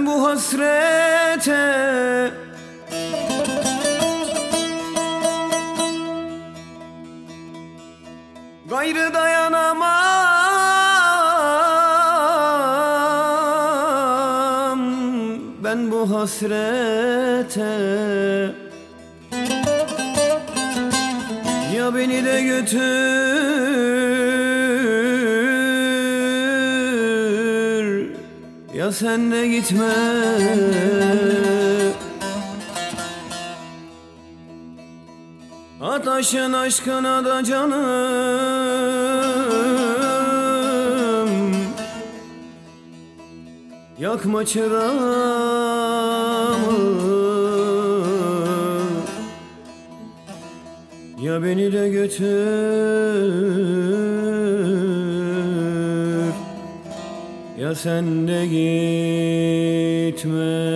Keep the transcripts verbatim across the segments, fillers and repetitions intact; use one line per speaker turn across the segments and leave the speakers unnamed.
Ben bu hasrete gayrı dayanamam. Ben bu hasrete ya beni de götür ya sen de gitme. Ataşın aşkına da canım, yakma çırağımı, ya beni de götür ya sen de gitme.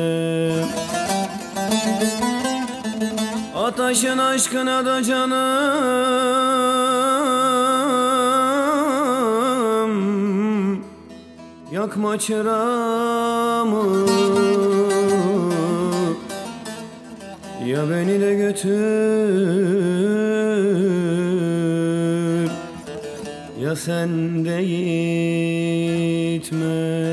Ataşın aşkına da canım, yakma çırağımı, ya beni de götür ya sen de gitme.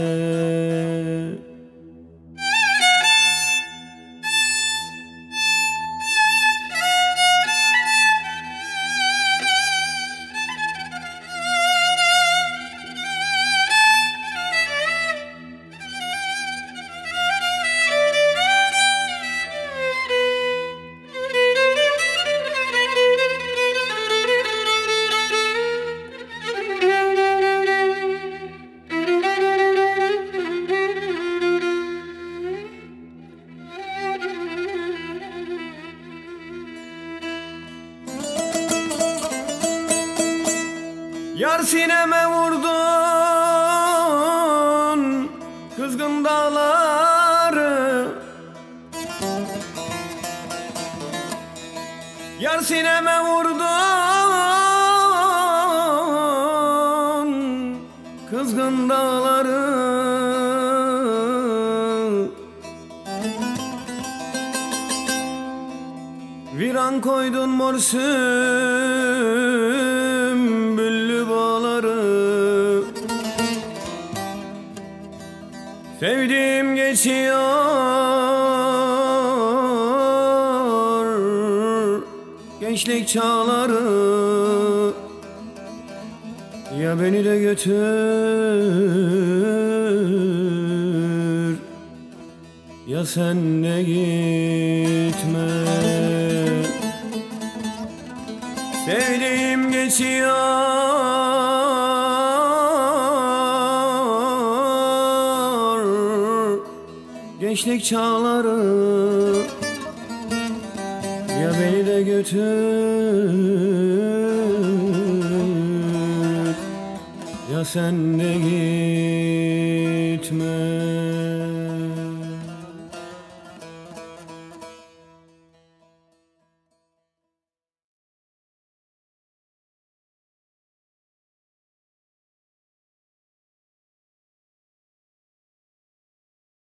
Yar sineme vurdun kızgın dağları, yar sineme vurdun kızgın dağları. Viran koydun mor sümbüllü bağları. Sevdiğim geçiyor gençlik çağları, ya beni de götür ya sen de gitme. Sevdiğim geçiyor gençlik çağları, ya beni de götür ya sen de gitme.